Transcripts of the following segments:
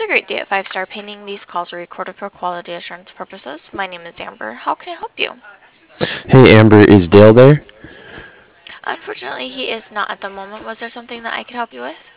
a great day at Five Star Painting. These calls are recorded for quality assurance purposes. My name is Amber. How can I help you? Hey Amber, is Dale there? Unfortunately, he is not at the moment. Was there something that I could help you with?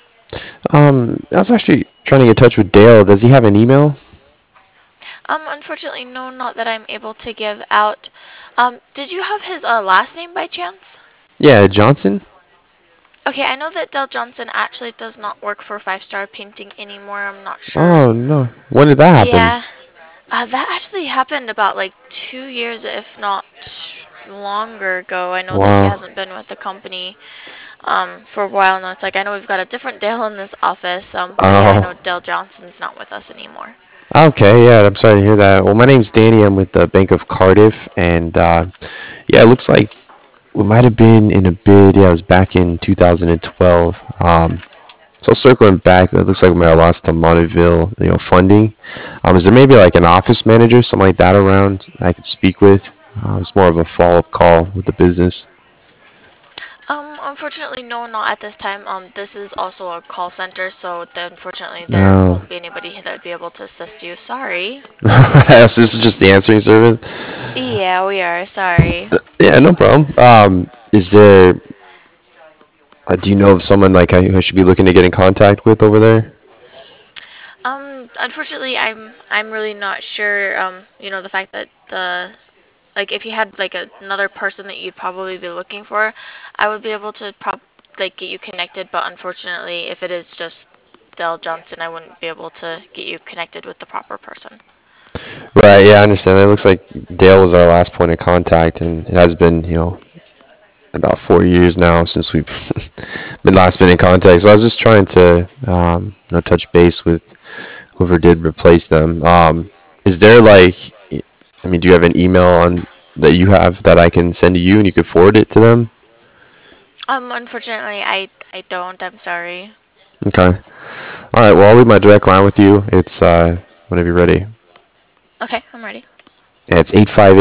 I was actually trying to get in touch with Dale. Does he have an email? Unfortunately, no, not that I'm able to give out. Did you have his last name by chance? Yeah, Johnson? Okay, I know that Dell Johnson actually does not work for Five Star Painting anymore. I'm not sure. Oh no. When did that happen? Yeah, that actually happened about like 2 years, if not longer ago. I know that he Wow. hasn't been with the company for a while now. It's like I know we've got a different Dale in this office, but yeah, I know Oh. Dale Johnson's not with us anymore. Okay, yeah, I'm sorry to hear that. Well, my name's Danny. I'm with the Bank of Cardiff, and yeah, it looks like we might have been in a bid. Yeah, it was back in 2012. So circling back, it looks like we might have lost to Monteville, funding. Is there maybe like an office manager, something like that around I could speak with? It's more of a follow-up call with the business. Unfortunately, no, not at this time. This is also a call center, so unfortunately there No. won't be anybody that would be able to assist you. Sorry. So this is just the answering service. Yeah, we are. Sorry. Yeah, no problem. Is there? Do you know of someone like I should be looking to get in contact with over there? Unfortunately, I'm really not sure. The fact that the like if you had like another person that you'd probably be looking for, I would be able to get you connected. But unfortunately, if it is just Dell Johnson, I wouldn't be able to get you connected with the proper person. Right. Yeah, I understand. It looks like Dale was our last point of contact, and it has been, about 4 years now since we've been in contact. So I was just trying to, touch base with whoever did replace them. Is there like, I mean, do you have an email on that you have that I can send to you and you could forward it to them? Unfortunately, I don't. I'm sorry. Okay. All right. Well, I'll leave my direct line with you. It's whenever you're ready. Okay, I'm ready. Yeah, it's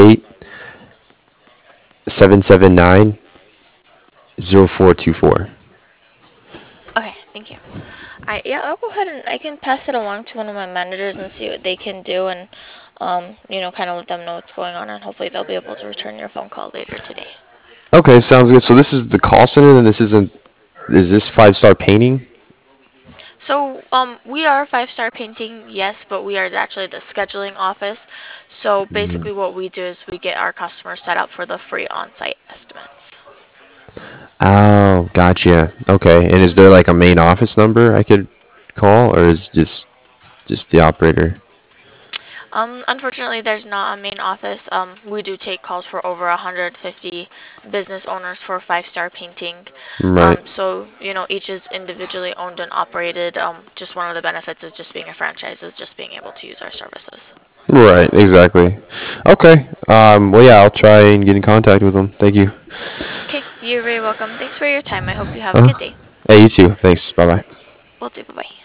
858-779-0424. Okay, thank you. Yeah, I'll go ahead and I can pass it along to one of my managers and see what they can do and kind of let them know what's going on and hopefully they'll be able to return your phone call later today. Okay, sounds good. So this is the call center, and this isn't. Is this Five Star Painting? So, we are Five Star Painting, yes, but we are actually the scheduling office. So Mm. basically what we do is we get our customers set up for the free on-site estimates. Oh, gotcha. Okay, and is there like a main office number I could call, or is just the operator? Unfortunately, there's not a main office. We do take calls for over 150 business owners for Five Star Painting. Right. So, each is individually owned and operated. Just one of the benefits of just being a franchise is just being able to use our services. Right. Exactly. Okay. Well, yeah, I'll try and get in contact with them. Thank you. Okay, you're very welcome. Thanks for your time. I hope you have a Uh, good day. hey, you too. Thanks. Bye bye. Will do. Bye bye.